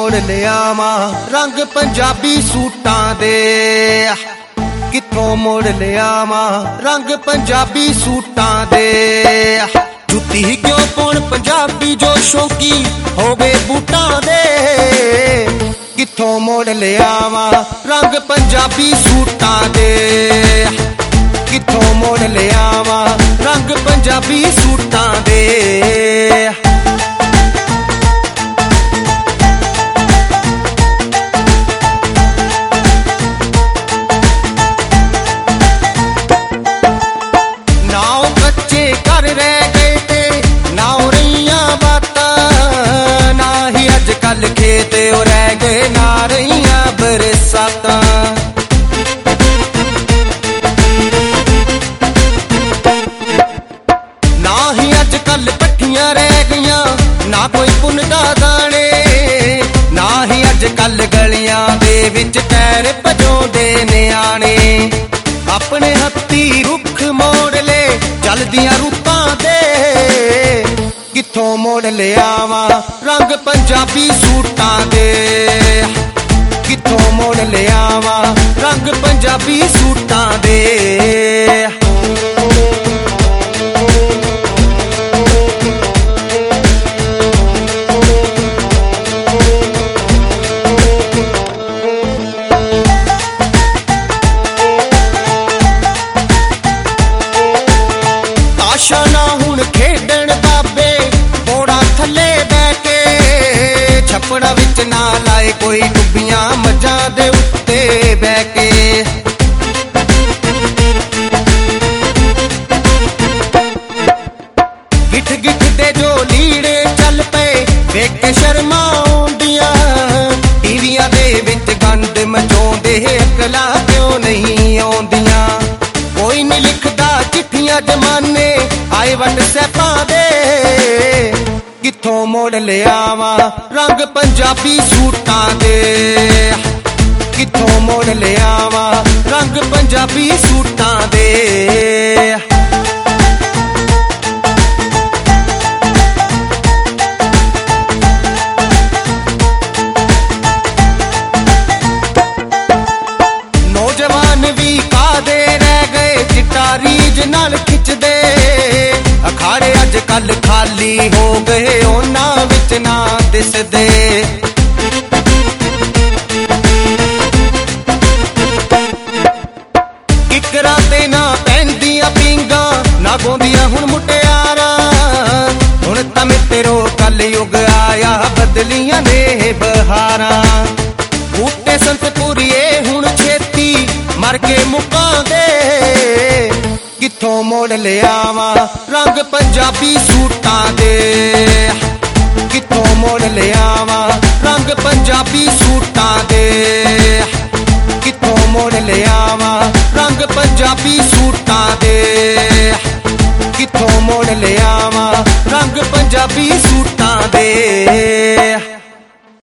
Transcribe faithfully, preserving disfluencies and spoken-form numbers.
मोड़ लियावां रंग पंजाबी सूटां दे, कित्थों मोड़ लियावां रंग पंजाबी सूटां दे। जुत्ती क्यों पाउण पंजाबी जो शौकी होवे बूटां दे, कित्थों मोड़ लियावां रंग पंजाबी सूटां दे, कित्थों मोड़ लियावां रंग पंजाबी सूटां दे। कल खेत रह गए ना रहियां बरसातां, ना ही अज कल पट्ठियां रह गईयां ना कोई पुनदा दाने, ना ही अज कल गलियां दे विच पैर भजोंदे न्याणे। अपने हत्थी रुख मोड़ ले चलदियां रूपां दे, कित्थों मोड़ लियावां रंग पंजाबी सूटां दे, कित्थों मोड़ लियावां रंग पंजाबी सूटां दे। ताशा ना हुण खेडण बाबे थले बह के, छपड़ा विच ना लाए कोई डुबियां मझां दे उत्ते बह के। गिठ गिठ दे जो लीड़े चल पे वेख के शर्मा आउंदियां, टीवियां दे विच गंद मचाउंदे अकलां क्यों नहीं आउंदियां। कोई नहीं लिखदा चिट्ठियां जमाने आए व्हाट्सएपां दे, कित्थों मोड़ लियावां रंग पंजाबी सूटां दे, कित्थों मोड़ लियावां रंग पंजाबी सूटां दे। नौजवान भी कादे रह गए चिट्टा रीज नाल खिचदे, अखाड़े अज कल खाली हो गए उन्हां विच ना दिसदे। किकरां ते ना पैंदियां पींगां ना गोंदियां हुण मुटियारां, हुण तां मित्रो कल युग आया बदलियां ने बहारां। बूटे संतपुरिए हुण छेती मर के मुकांदे, कित्थों मोड़ लियावां रंग पंजाबी सूटां दे, कित्थों मोड़ लियावां रंग पंजाबी सूटां दे, कित्थों मोड़ लियावां रंग पंजाबी सूटां दे, कित्थों मोड़ लियावां रंग पंजाबी सूटां दे।